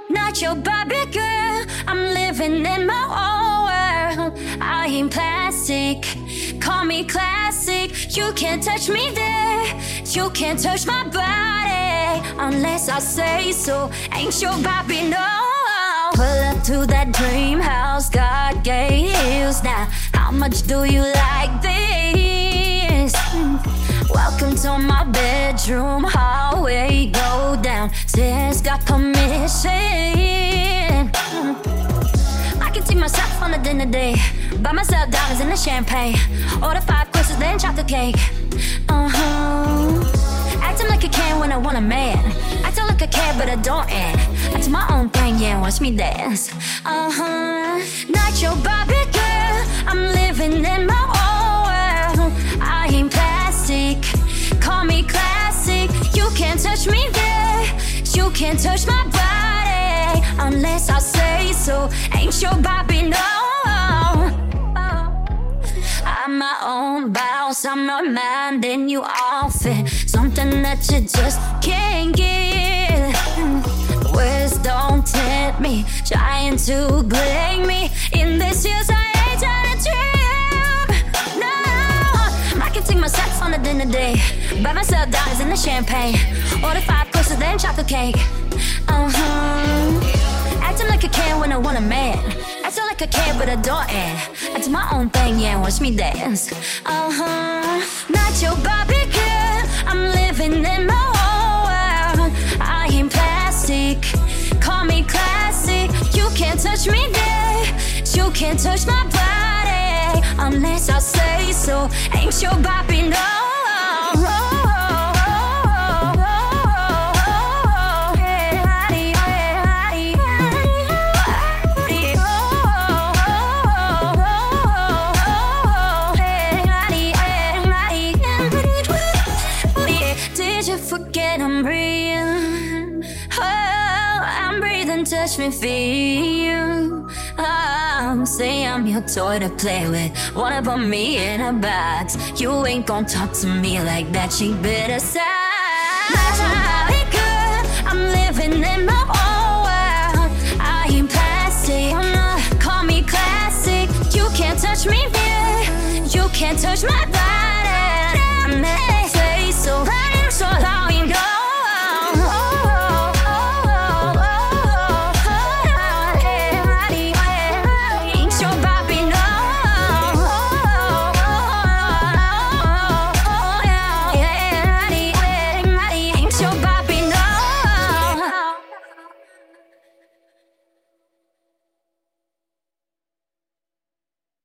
Not your Barbie girl. I'm living in my own world. I ain't plastic. Call me classic. You can't touch me there. You can't touch my body unless I say so. Ain't your Barbie, no. Pull up to that dream house, God gave hills. Now, how much do you like this? Welcome to my bedroom hallway. Go down, stairs got permission. I can take myself on a dinner date. Buy myself diamonds and the champagne. Order 5 courses, then chocolate cake. Acting like I can when I want a man. Acting like I care, but I don't. I do my own thing, yeah, watch me dance. Not your Barbie girl. I'm living in my own world. I ain't plastic. Call me classic. You can't touch me there. You can't touch my body unless I say so. Ain't your Barbie, no. I'm my own boss, I'm not minding you off it. Something that you just can't get. Words don't tempt me, trying to blame me. In this year's I ain't trying to trip. No, I can take myself on a dinner date. Buy myself diamonds and the champagne. Order 5 courses, then chocolate cake. Acting like I can when I want a man. Acting like I can, but I don't. I do my own thing, yeah, watch me dance. Not your Barbie girl. I'm living in my own world. I ain't plastic. Call me classic. You can't touch me there. You can't touch my body unless I say so. Ain't your Barbie, no. Forget I'm real. Oh, I'm breathing, touch me, feel. Oh, say I'm your toy to play with. Wanna put me in a box. You ain't gon' talk to me like that. You better stop. Hey girl, I'm living in my own world. I ain't plastic. Call me classic. You can't touch me there. You can't touch my body